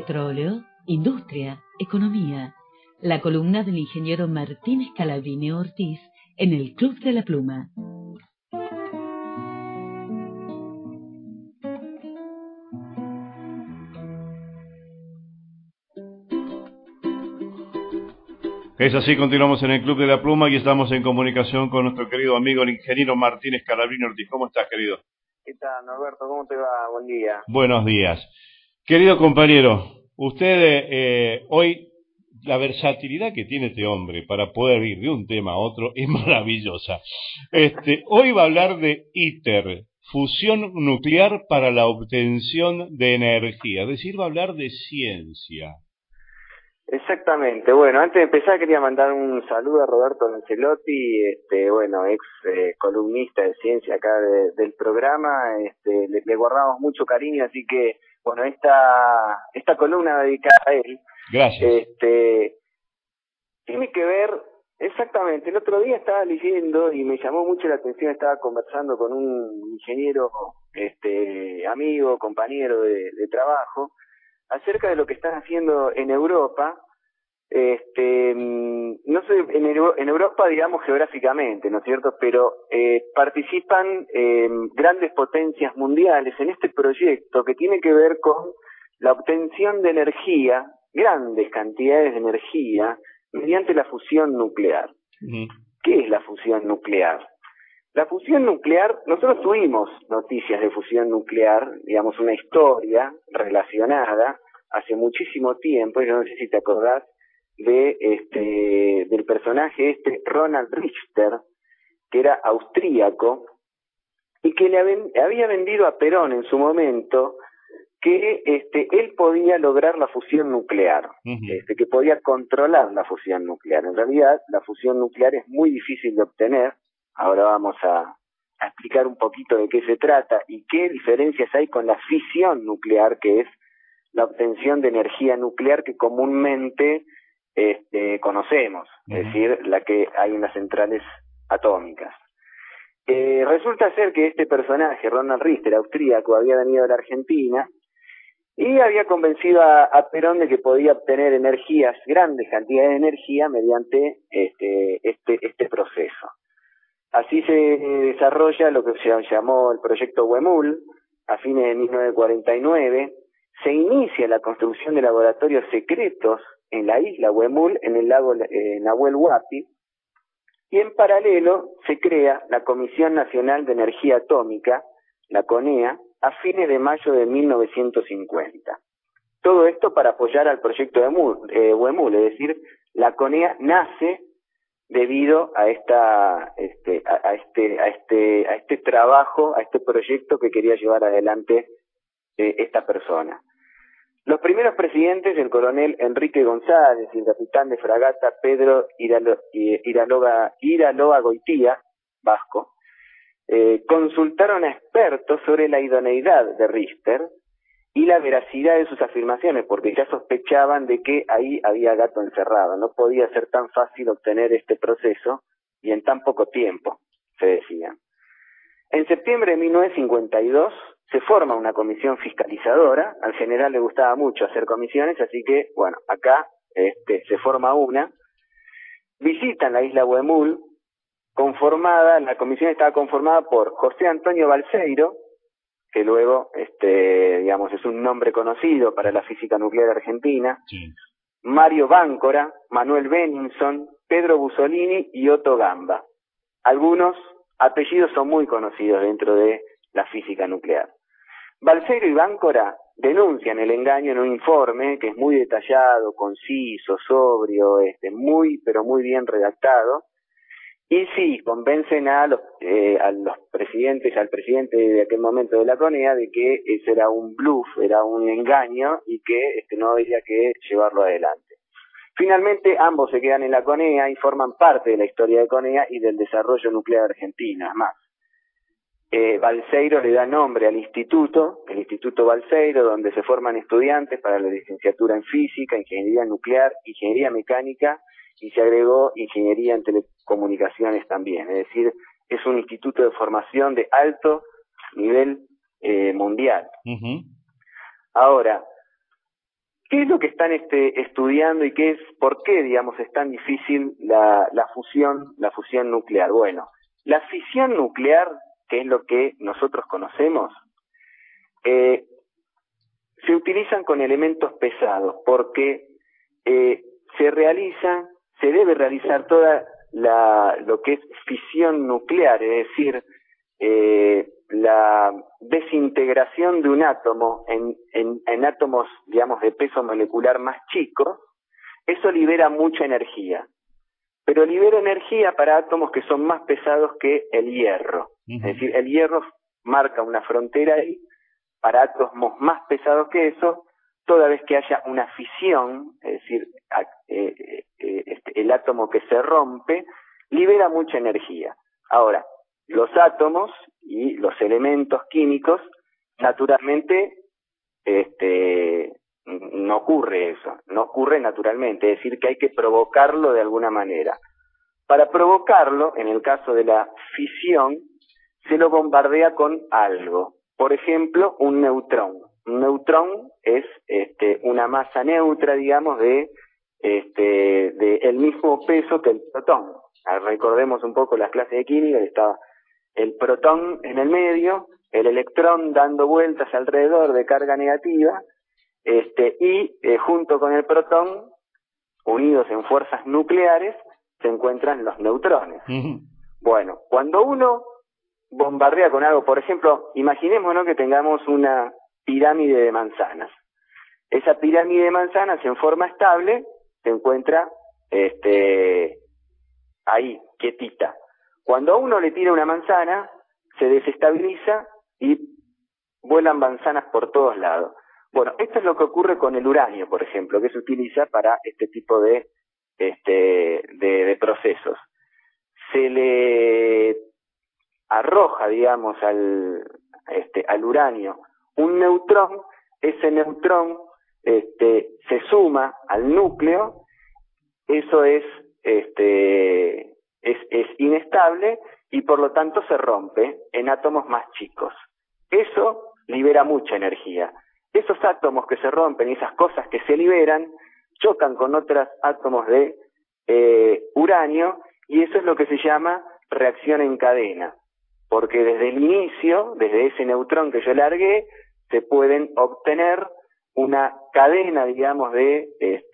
Petróleo, industria, economía. La columna del ingeniero Martín Scalabrini Ortiz en el Club de la Pluma. Es así, continuamos en el Club de la Pluma y estamos en comunicación con nuestro querido amigo, el ingeniero Martín Scalabrini Ortiz. ¿Cómo estás, querido? ¿Qué tal, Norberto? ¿Cómo te va? Buen día. Buenos días. Querido compañero, usted hoy, la versatilidad que tiene este hombre para poder ir de un tema a otro es maravillosa. Hoy va a hablar de ITER, fusión nuclear para la obtención de energía, es decir, va a hablar de ciencia. Exactamente. Bueno, antes de empezar quería mandar un saludo a Roberto Lancelotti, ex columnista de ciencia acá del programa. Le guardamos mucho cariño, así que, bueno, esta columna dedicada a él. Gracias. Tiene que ver, exactamente, el otro día estaba leyendo y me llamó mucho la atención, estaba conversando con un ingeniero, amigo, compañero de trabajo, acerca de lo que están haciendo en Europa. No sé, en Europa, digamos, geográficamente, ¿no es cierto? Pero participan grandes potencias mundiales en este proyecto que tiene que ver con la obtención de energía, grandes cantidades de energía, mediante la fusión nuclear. ¿Qué es la fusión nuclear? La fusión nuclear, nosotros tuvimos noticias de fusión nuclear, digamos, una historia relacionada hace muchísimo tiempo. Yo no sé si te acordás del personaje Ronald Richter, que era austríaco y que le había vendido a Perón en su momento que él podía lograr la fusión nuclear, que podía controlar la fusión nuclear. En realidad, la fusión nuclear es muy difícil de obtener. Ahora vamos a explicar un poquito de qué se trata y qué diferencias hay con la fisión nuclear, que es la obtención de energía nuclear que comúnmente conocemos, es decir, la que hay en las centrales atómicas. Resulta ser que este personaje, Ronald Richter, austríaco, había venido a la Argentina y había convencido a Perón de que podía obtener energías, grandes cantidades de energía, mediante este proceso. Así se desarrolla lo que se llamó el proyecto Huemul. A fines de 1949 se inicia la construcción de laboratorios secretos en la isla Huemul, en el lago Nahuel Huapi, y en paralelo se crea la Comisión Nacional de Energía Atómica, la CONEA, a fines de mayo de 1950. Todo esto para apoyar al proyecto de Huemul, es decir, la CONEA nace debido a este trabajo, a este proyecto que quería llevar adelante esta persona. Los primeros presidentes, el coronel Enrique González y el capitán de fragata Pedro Iraloa Goitía, vasco, consultaron a expertos sobre la idoneidad de Richter y la veracidad de sus afirmaciones, porque ya sospechaban de que ahí había gato encerrado. No podía ser tan fácil obtener este proceso y en tan poco tiempo, se decía. En septiembre de 1952 se forma una comisión fiscalizadora. Al general le gustaba mucho hacer comisiones, así que, bueno, acá se forma una. Visitan la isla Huemul, la comisión estaba conformada por José Antonio Balseiro, que luego, es un nombre conocido para la física nuclear argentina, sí. Mario Báncora, Manuel Benninson, Pedro Bussolini y Otto Gamba. Algunos apellidos son muy conocidos dentro de la física nuclear. Balseiro y Báncora denuncian el engaño en un informe que es muy detallado, conciso, sobrio, pero muy bien redactado. Y sí, convencen a los presidentes, al presidente de aquel momento de la CONEA, de que ese era un bluff, era un engaño y que no había que llevarlo adelante. Finalmente, ambos se quedan en la CONEA y forman parte de la historia de CONEA y del desarrollo nuclear argentino. Es más, Balseiro le da nombre al instituto, el Instituto Balseiro, donde se forman estudiantes para la licenciatura en física, ingeniería nuclear, ingeniería mecánica, y se agregó ingeniería en telecomunicaciones también. Es decir, es un instituto de formación de alto nivel mundial. Ahora, ¿Qué es lo que están estudiando y por qué, digamos, es tan difícil la fusión nuclear? Bueno, la fisión nuclear, que es lo que nosotros conocemos, se utilizan con elementos pesados porque se debe realizar toda lo que es fisión nuclear, es decir, la desintegración de un átomo en átomos, digamos, de peso molecular más chicos. Eso libera mucha energía, pero libera energía para átomos que son más pesados que el hierro. Es decir, el hierro marca una frontera ahí para átomos más pesados que eso. Toda vez que haya una fisión, es decir, el átomo que se rompe, libera mucha energía. Ahora, los átomos y los elementos químicos, naturalmente, no ocurre eso, no ocurre naturalmente, es decir, que hay que provocarlo de alguna manera. Para provocarlo, en el caso de la fisión, se lo bombardea con algo. Por ejemplo, un neutrón. Un neutrón es una masa neutra, digamos, de el mismo peso que el protón. Recordemos un poco las clases de química, estaba el protón en el medio, el electrón dando vueltas alrededor de carga negativa, y junto con el protón, unidos en fuerzas nucleares, se encuentran los neutrones. Bueno, cuando uno bombardea con algo, por ejemplo, imaginémonos que tengamos una pirámide de manzanas. Esa pirámide de manzanas en forma estable se encuentra ahí, quietita. Cuando a uno le tira una manzana, se desestabiliza y vuelan manzanas por todos lados. Bueno, esto es lo que ocurre con el uranio, por ejemplo, que se utiliza para este tipo de procesos. Se le arroja, digamos, al uranio un neutrón. Ese neutrón se suma al núcleo. Eso es inestable y por lo tanto se rompe en átomos más chicos. Eso libera mucha energía. Esos átomos que se rompen y esas cosas que se liberan chocan con otros átomos de uranio, y eso es lo que se llama reacción en cadena, porque desde el inicio, desde ese neutrón que yo largué, se pueden obtener una cadena, digamos, de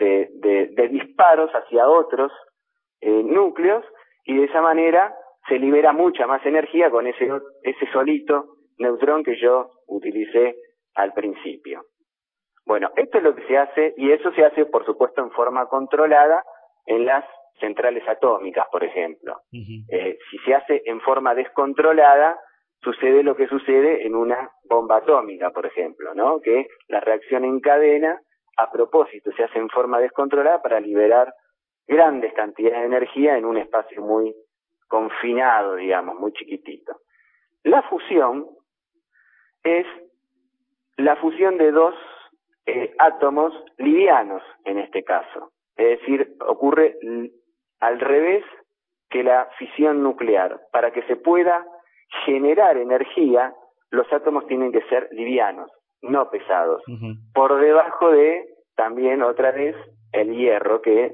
disparos hacia otros núcleos, y de esa manera se libera mucha más energía con ese solito neutrón que yo utilicé al principio. Bueno, esto es lo que se hace, y eso se hace, por supuesto, en forma controlada en las centrales atómicas, por ejemplo. Si se hace en forma descontrolada, sucede lo que sucede en una bomba atómica, por ejemplo, ¿no? Que la reacción en cadena, a propósito, se hace en forma descontrolada para liberar grandes cantidades de energía en un espacio muy confinado, digamos, muy chiquitito. La fusión es la fusión de dos átomos livianos, en este caso. Es decir, ocurre al revés que la fisión nuclear. Para que se pueda generar energía, los átomos tienen que ser livianos, no pesados. Por debajo de, también otra vez, el hierro que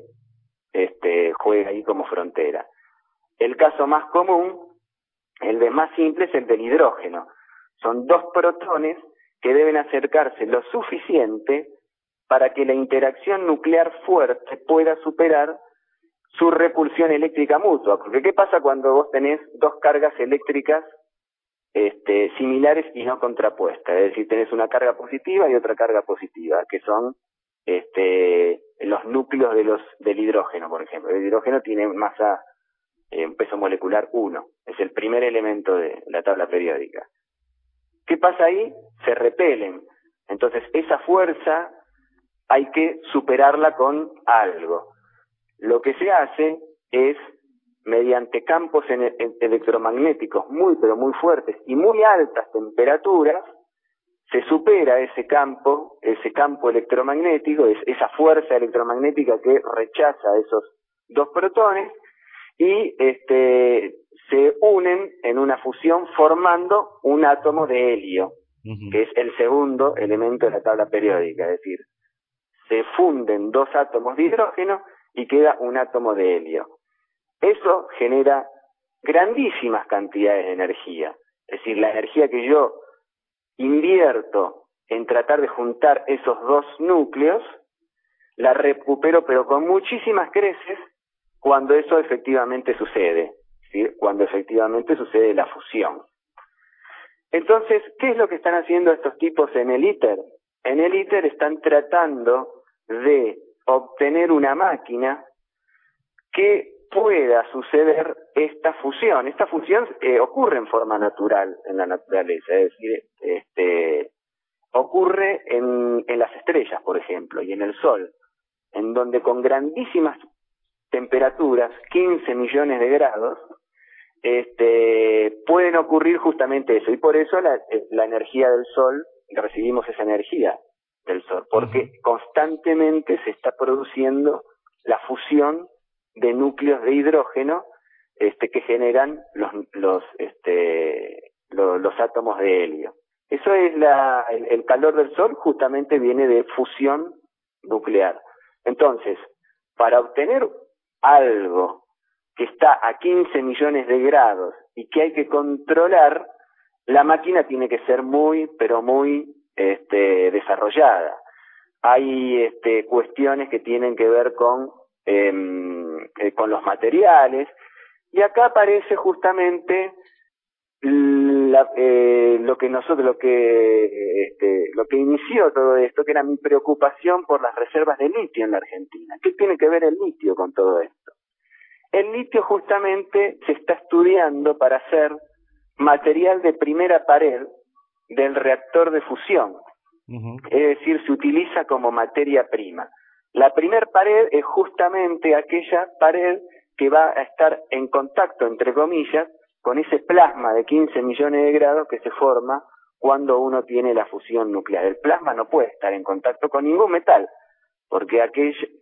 juega ahí como frontera. El caso más común, el de más simple, es el del hidrógeno. Son dos protones que deben acercarse lo suficiente para que la interacción nuclear fuerte pueda superar su repulsión eléctrica mutua. Porque ¿qué pasa cuando vos tenés dos cargas eléctricas similares y no contrapuestas? Es decir, tenés una carga positiva y otra carga positiva, que son los núcleos del hidrógeno, por ejemplo. El hidrógeno tiene masa, un peso molecular 1. Es el primer elemento de la tabla periódica. ¿Qué pasa ahí? Se repelen. Entonces, esa fuerza hay que superarla con algo. Lo que se hace es, mediante campos electromagnéticos muy, pero muy fuertes y muy altas temperaturas, se supera ese campo electromagnético, esa fuerza electromagnética que rechaza esos dos protones, y se unen en una fusión formando un átomo de helio, que es el segundo elemento de la tabla periódica. Es decir, se funden 2 átomos de hidrógeno y queda un átomo de helio. Eso genera grandísimas cantidades de energía. Es decir, la energía que yo invierto en tratar de juntar esos 2 núcleos, la recupero pero con muchísimas creces cuando eso efectivamente sucede, ¿sí? Cuando efectivamente sucede la fusión. Entonces, ¿qué es lo que están haciendo estos tipos en el ITER? En el ITER están tratando de obtener una máquina que pueda suceder esta fusión. Esta fusión ocurre en forma natural en la naturaleza, es decir, ocurre en las estrellas, por ejemplo, y en el Sol, en donde con grandísimas temperaturas, 15 millones de grados, pueden ocurrir justamente eso, y por eso la energía del Sol, recibimos esa energía del Sol, porque constantemente se está produciendo la fusión de núcleos de hidrógeno que generan los átomos de helio. Eso es el calor del Sol, justamente viene de fusión nuclear. Entonces, para obtener algo que está a 15 millones de grados y que hay que controlar, la máquina tiene que ser muy, pero muy desarrollada. Hay cuestiones que tienen que ver con los materiales, y acá aparece justamente lo que inició todo esto, que era mi preocupación por las reservas de litio en la Argentina. ¿Qué tiene que ver el litio con todo esto? El litio justamente se está estudiando para hacer material de primera pared del reactor de fusión. Es decir, se utiliza como materia prima. La primer pared es justamente aquella pared que va a estar en contacto, entre comillas, con ese plasma de 15 millones de grados que se forma cuando uno tiene la fusión nuclear. El plasma no puede estar en contacto con ningún metal, porque a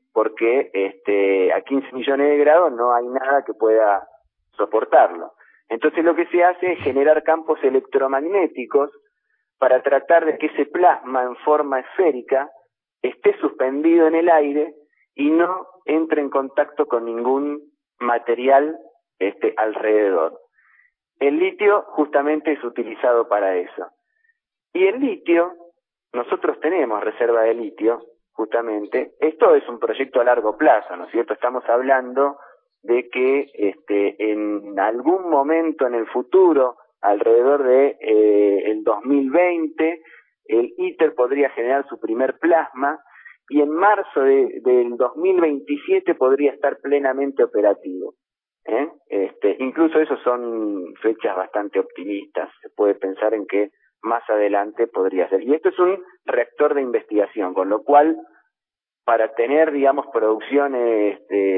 15 millones de grados no hay nada que pueda soportarlo. Entonces lo que se hace es generar campos electromagnéticos para tratar de que ese plasma en forma esférica esté suspendido en el aire y no entre en contacto con ningún material alrededor. El litio justamente es utilizado para eso. Y el litio, nosotros tenemos reserva de litio, justamente. Esto es un proyecto a largo plazo, ¿no es cierto? Estamos hablando de que en algún momento en el futuro, alrededor de el 2020, el ITER podría generar su primer plasma, y en marzo del 2027 podría estar plenamente operativo. Incluso esos son fechas bastante optimistas. Se puede pensar en que más adelante podría ser. Y esto es un reactor de investigación, con lo cual, para tener, digamos, producciones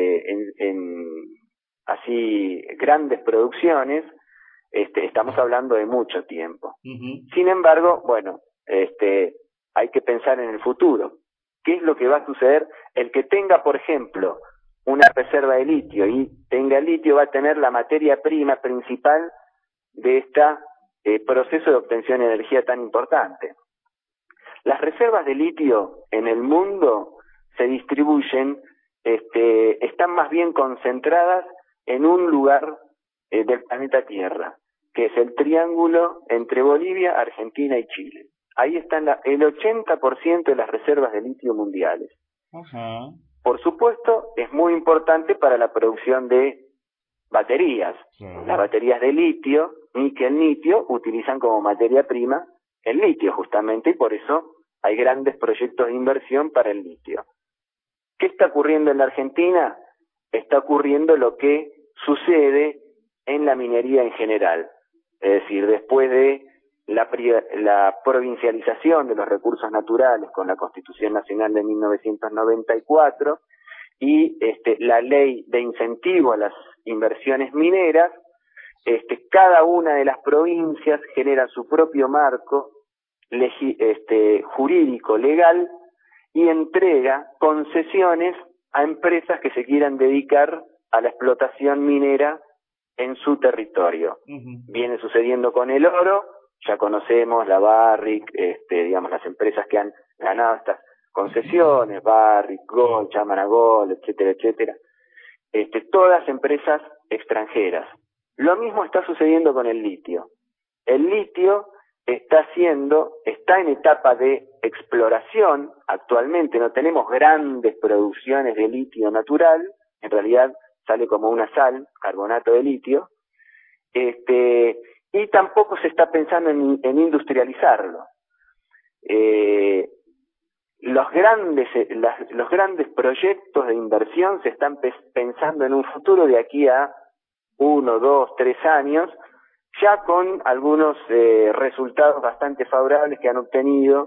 así grandes producciones, estamos hablando de mucho tiempo. Sin embargo, bueno, hay que pensar en el futuro. ¿Qué es lo que va a suceder? El que tenga, por ejemplo, una reserva de litio y tenga litio, va a tener la materia prima principal de este proceso de obtención de energía tan importante. Las reservas de litio en el mundo se distribuyen, están más bien concentradas en un lugar del planeta Tierra, que es el triángulo entre Bolivia, Argentina y Chile. Ahí están el 80% de las reservas de litio mundiales. Por supuesto, es muy importante para la producción de baterías. Las baterías de litio, níquel-litio, utilizan como materia prima el litio justamente, y por eso hay grandes proyectos de inversión para el litio. ¿Qué está ocurriendo en la Argentina? Está ocurriendo lo que sucede en la minería en general. Es decir, después de la provincialización de los recursos naturales con la Constitución Nacional de 1994 y la ley de incentivo a las inversiones mineras, cada una de las provincias genera su propio marco jurídico legal y entrega concesiones a empresas que se quieran dedicar a la explotación minera en su territorio. Viene sucediendo con el oro, ya conocemos la Barrick, digamos, las empresas que han ganado estas concesiones, Barrick, Gold, Chamana Gold, etcétera, etcétera, todas empresas extranjeras. Lo mismo está sucediendo con el litio. El litio está en etapa de exploración. Actualmente no tenemos grandes producciones de litio natural, en realidad sale como una sal, carbonato de litio, y tampoco se está pensando en industrializarlo. Los grandes proyectos de inversión se están pensando en un futuro de aquí a 1, 2, 3 años, ya con algunos resultados bastante favorables que han obtenido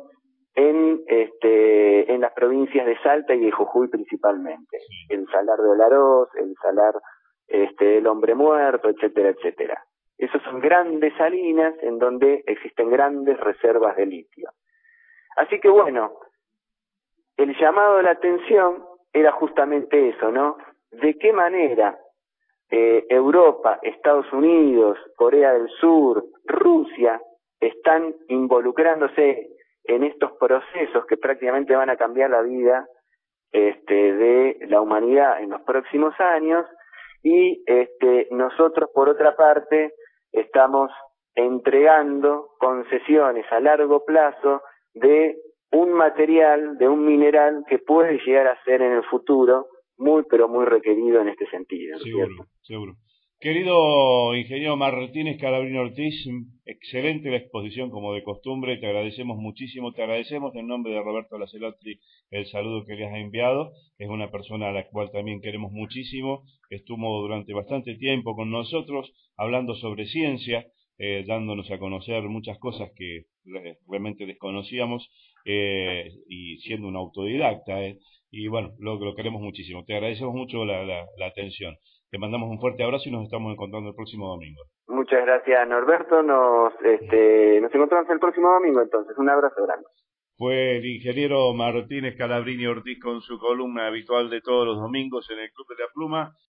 en las provincias de Salta y de Jujuy principalmente. El Salar de Olaroz, el Salar del Hombre Muerto, etcétera, etcétera. Esos son grandes salinas en donde existen grandes reservas de litio. Así que bueno, el llamado de la atención era justamente eso, ¿no? ¿De qué manera Europa, Estados Unidos, Corea del Sur, Rusia están involucrándose en estos procesos que prácticamente van a cambiar la vida de la humanidad en los próximos años? Y nosotros, por otra parte, estamos entregando concesiones a largo plazo de un material, de un mineral que puede llegar a ser en el futuro muy, pero muy requerido en este sentido, ¿no? Seguro, seguro. Querido ingeniero Martínez Scalabrini Ortiz, excelente la exposición como de costumbre, te agradecemos muchísimo, te agradecemos en nombre de Roberto Lacelotti el saludo que le has enviado, es una persona a la cual también queremos muchísimo, estuvo durante bastante tiempo con nosotros hablando sobre ciencia, dándonos a conocer muchas cosas que realmente desconocíamos y siendo un autodidacta, y bueno, lo queremos muchísimo, te agradecemos mucho la atención. Te mandamos un fuerte abrazo y nos estamos encontrando el próximo domingo. Muchas gracias, Norberto. Nos encontramos el próximo domingo, entonces. Un abrazo grande. Fue el ingeniero Martínez Scalabrini Ortiz con su columna habitual de todos los domingos en el Club de la Pluma.